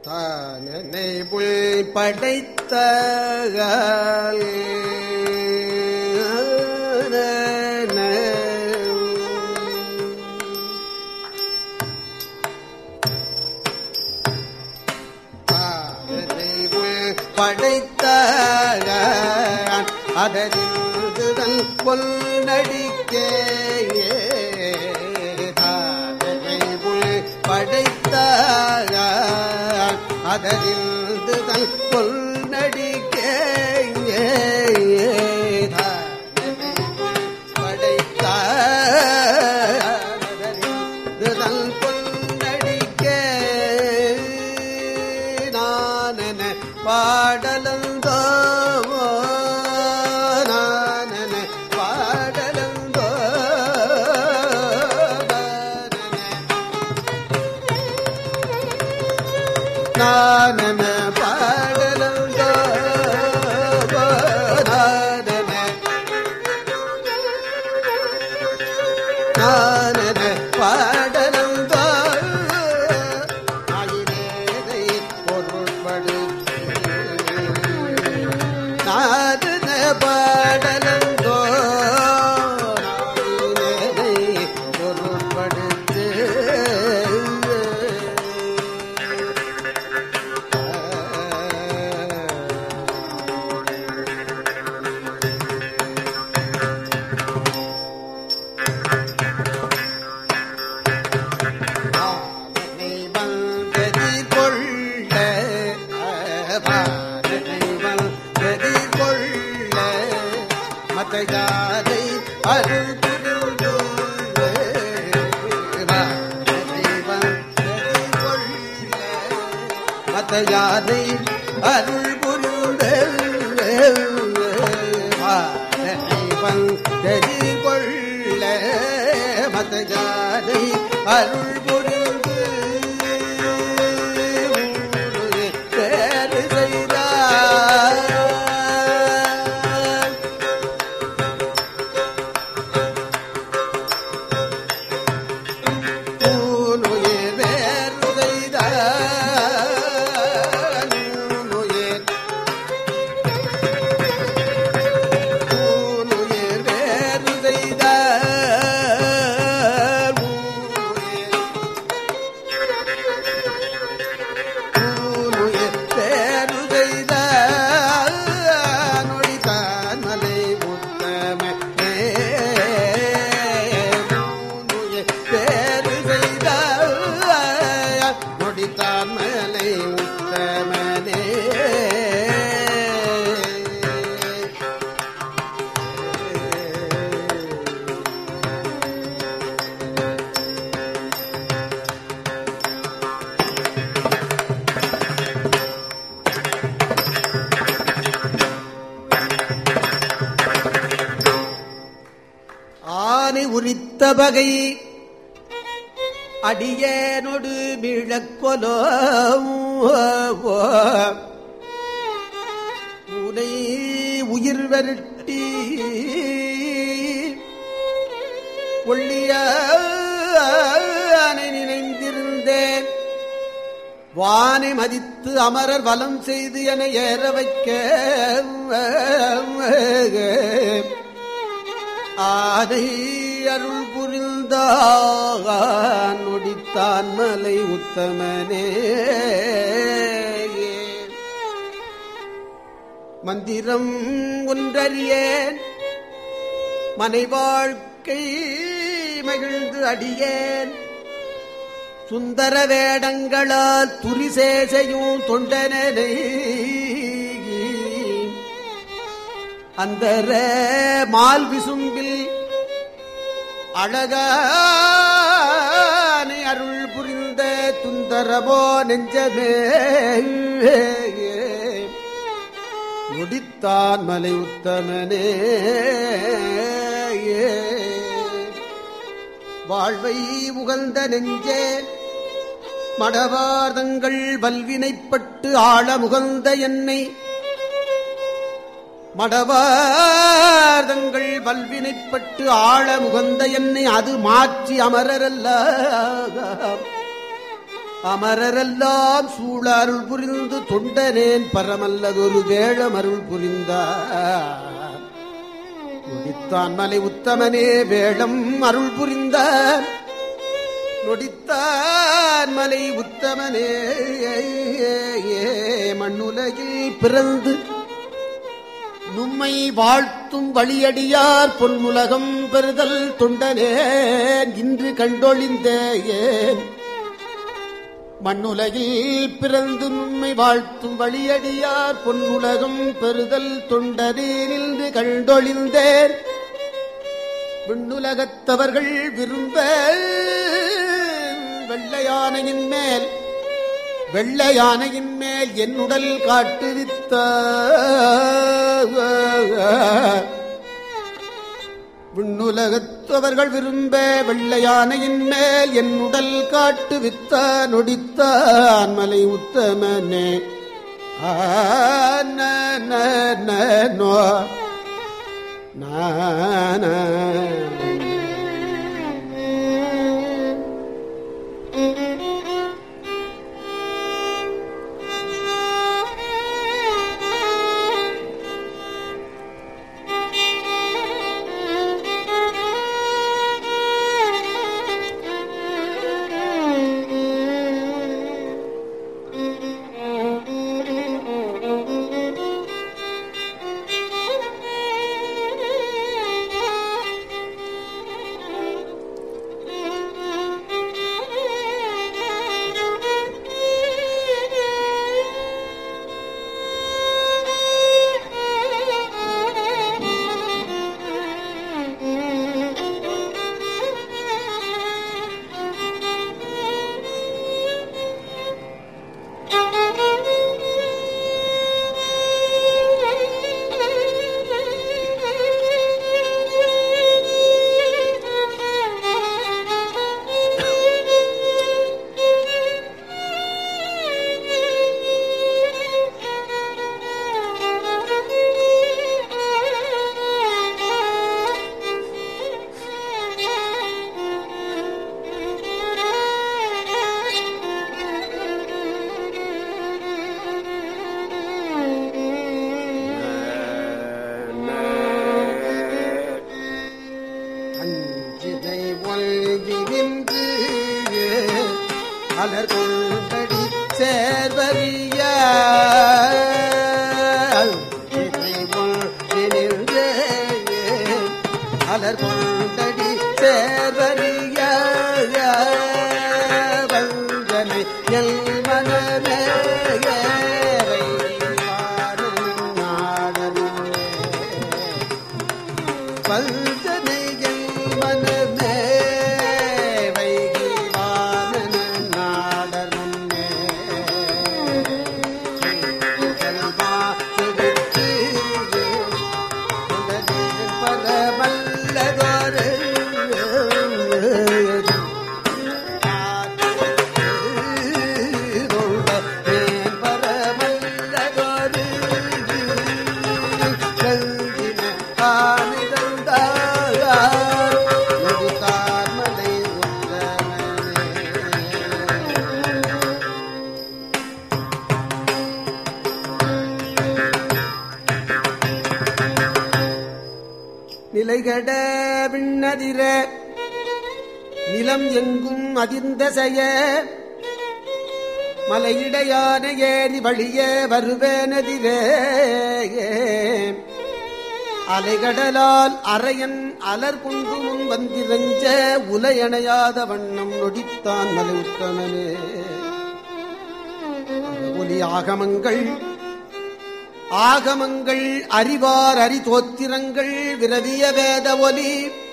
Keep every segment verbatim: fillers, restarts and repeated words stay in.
தானனை புல் படைத்த படைத்த அதரின் பொன்னடிக்கே படைத்த அதரின் பொன்னடிக்கே படைத்த அதரின் பொன்னடிக்கே நானென பாடலந்தோ நானென பாடலந்தோ நானென பாடலந்தோ நானென நானென பாடலந்தோ ஆயினேதை பொருள்படு நாதன பாடலந்தோ ஆயினேதை பொருள்படுத்து மத்தையாதை அருள் புரிந்து மத்தையாதை அருள் புரிந்து தெரி கொள்ள மத்தையாதை அருள் புரிந்து பேரு செய்தார் உரித்த பகை அடியேனொடு மிழக்கொலோ உனை உயிர் வருட்டி ஒள்ளியானை நினைந்திருந்தேன் வானை மதித்து அமரர் வலம் செய்து என ஏற வைக்க ஆனை அருள் புரிந்தான் நொடித்தான் மலை உத்தமனே மந்திரம் ஒன்றறியேன் மனை வாழ்க்கை மகிழ்ந்து அடியேன் சுந்தர வேடங்களால் துரிசேசையும் தொண்டனை அந்தர மால் விசும்பில் அழகானை அருள் புரிந்த துந்தரமோ நெஞ்சமே முடித்தான் மலை உத்தமனே வாழ்வை உகந்த நெஞ்சே மடவார்தங்கள் வல்வினைப்பட்டு ஆழ முகந்த என்னை மடவார்தங்கள் வல்வினைப்பட்டு ஆழ முகந்த என்னை அது மாற்றி அமரரல்ல அமரரெல்லாம் சூழ அருள் புரிந்து தொண்டனேன் பரமல்லதொரு வேழம் அருள் புரிந்தார். நொடித்தான் மலை உத்தமனே வேழம் அருள் புரிந்தார். நொடித்தான் மலை உத்தமனே மண்ணுலகில் பிறந்து நும்மை வாழ்த்தும் வழியடியார் பொன்முலகம் பெறுதல் தொண்டனேன் இன்று கண்டொழிந்தேன். மண்ணுலகில் பிறந்து நும்மை வாழ்த்தும் வழியடியார் பொன்முலகம் பெறுதல் தொண்டனேன் இன்று கண்டொழிந்தேன். விண்ணுலகத்தவர்கள் விரும்ப வெள்ளையானையின் மேல் வெள்ளையானையின் மேல் என் உடல் காட்டுவித்த விண்ணுலகத்தவர்கள் விரும்ப வெள்ளையானையின் மேல் என் உடல் காட்டுவித்த நொடித்தான் மலை உத்தமனே நோ நான அலர் கொண்டடி சேர்வரிய அலர் கொண்டடி சேர்வரிய வஞ்சனை எல் மனமே வஞ்சனை எல் மனமே நிலைகட விண்ணதிர நிலம் எங்கும் அதிர்ந்த செய்ய மலையிடையான ஏறி வழியே வருவேனதிரே அலைகடலால் அரையன் அலர் கொண்டு முன் வந்திரஞ்ச உலையணையாத வண்ணம் நொடித்தான் மலை உத்தமனே. ஒலி ஆகமங்கள் ஆகமங்கள் அறிவார் அறி தோத்திரங்கள் விரவிய வேத ஒலி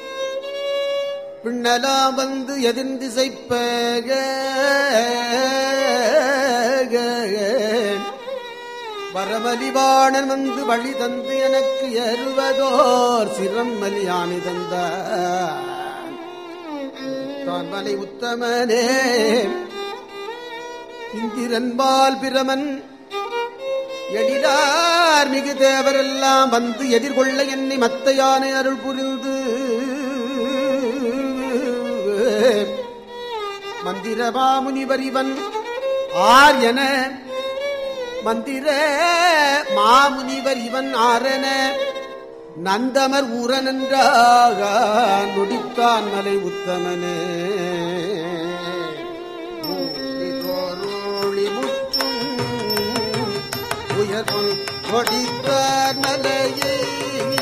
பின்னலாம் வந்து எதிர்ந்திசைப்ப வரமலிவாணன் வந்து வழி தந்து எனக்கு ஏறுவதோர் சிரம் மலியானி தந்தான் மலை உத்தமனே. இந்திரன்பால் பிரமன் எழிலார் மிகு தேவரெல்லாம் வந்து எதிர்கொள்ள என்னை மத்த யானை அருள் புரிந்து மந்திரமா முனிவர் இவன் ஆர் என மந்திர மாமுனிவர் இவன் ஆரென நந்தமர் ஊரனன்றாக நொடித்தான் மலை உத்தமனே. தோரோழி முற்றும் உயர்வன் நொடித்தார் மலையே